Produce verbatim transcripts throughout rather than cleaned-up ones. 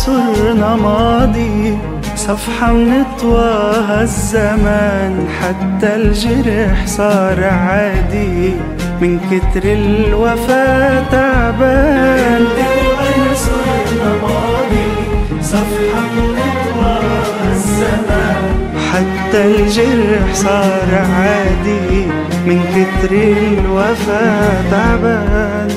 صرنا ماضي، صفحة من طواها الزمان، حتى الجرح صار عادي، من كتر الوفاة تعبان. انت وانا صرنا ماضي، صفحة من طواها الزمان، حتى الجرح صار عادي، من كتر الوفاة تعبان.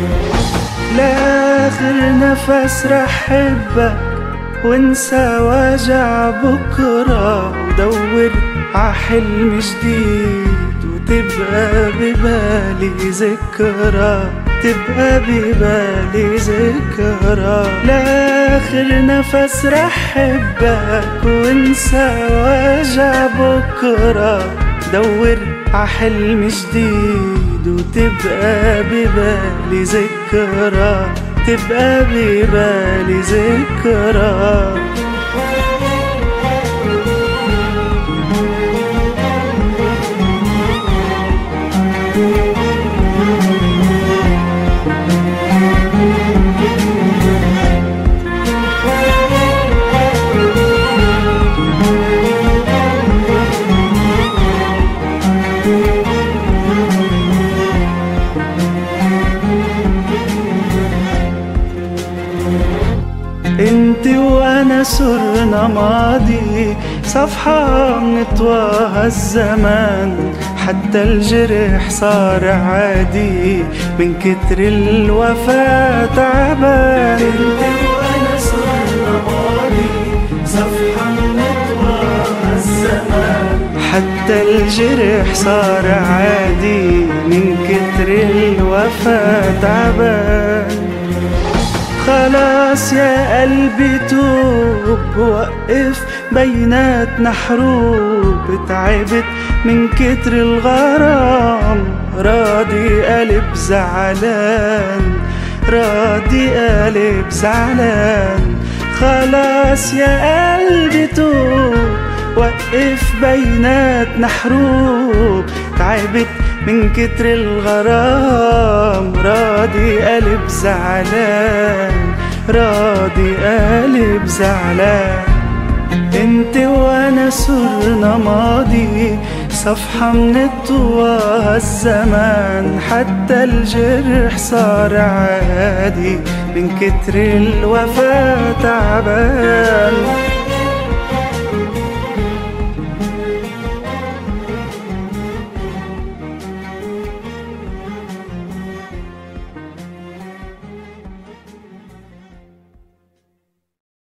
لآخر نفس رح حبك وانسى وجع بكرة، ودور عحلم جديد وتبقى ببالي ذكرى، تبقى ببالي ذكرى. لآخر نفس رح حبك وانسى وجع بكرة، دور عحلم جديد وتبقى ببالي ذكرى، تبقى ببالي ذكرى. انت وانا صرنا ماضي، صفحة من طواها الزمان، حتى الجرح صار عادي، من كتر الوفاة تعبان. انت وانا صرنا ماضي، صفحة من طواها الزمان، حتى الجرح صار عادي، من كتر الوفاة تعبان. خلاص يا قلبي توب، وقف بيناتنا حروب، تعبت من كتر الغرام، راضي قلب زعلان، راضي قلب زعلان. خلاص يا قلبي توب، وقف بيناتنا حروب، تعبت من كتر الغرام، راضي قلب زعلان، راضي قلب زعلان. انت وانا صرنا ماضي، صفحة من طواها الزمان، حتى الجرح صار عادي، من كتر الوفاة تعبان.